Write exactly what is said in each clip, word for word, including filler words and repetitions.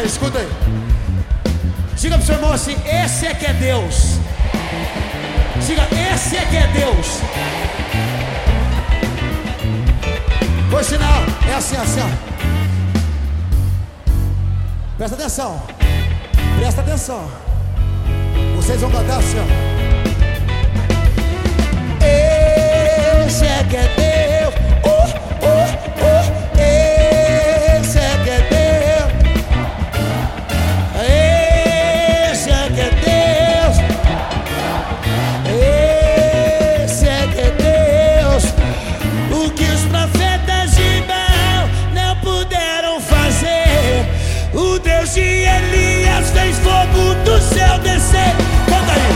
escuta aí. Diga pro seu irmão assim: esse é que é Deus. Diga: esse é que é Deus. Por sinal, é assim, assim, ó. Presta atenção. Presta atenção. Vocês vão cantar assim, ó. Esse é que é Deus. Oh, oh, oh. Esse é que é Deus. Esse é que é Deus. Esse é que é Deus. O que os profetas de Baal não puderam fazer, o Deus de Elias fez fogo do céu descer. Canta aí.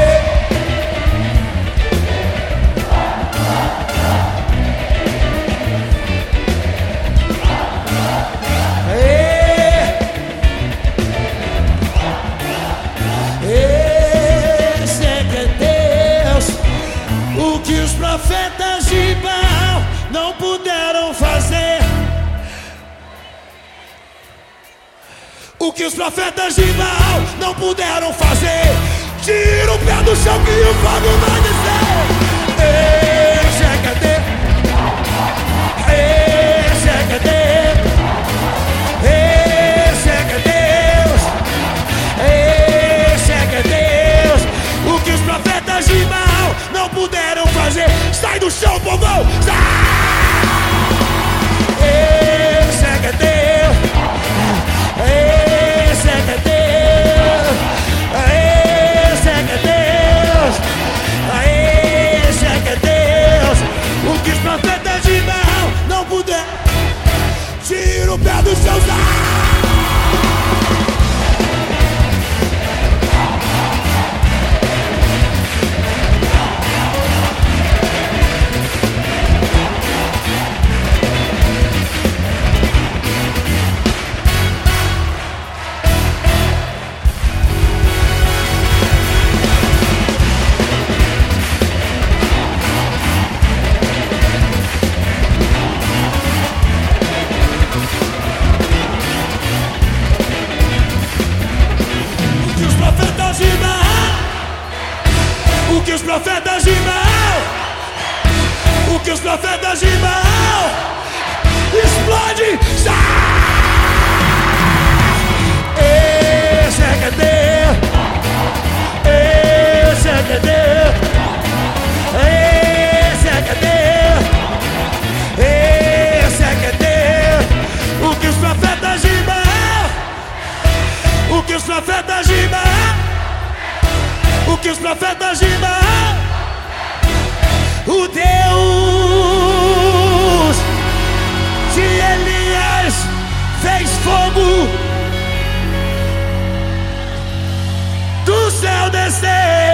Esse é que é Deus. O que os profetas de Baal não puderam fazer, o que os profetas de Baal não puderam fazer. Tira o pé do chão que o fogo vai descer. Esse é que é Deus. Esse é que é Deus. Esse é que é Deus. Esse é que é Deus. O que os profetas de Baal não puderam fazer. Sai do chão, povão. Sai. Esse é que é Deus. Esse é que é Deus. Esse é que é Deus. Esse é que é Deus. O que os profetas de Baal não puderam. Tira o pé dos seus olhos. O que os profetas de Baal, o que os profetas de Baal, explode, esse é que é Deus, esse é que é Deus, esse é que é Deus, esse é que é Deus. O que os profetas de Baal, o que os profetas de Baal, o que os profetas de Baal, o Deus de Elias fez fogo do céu descer.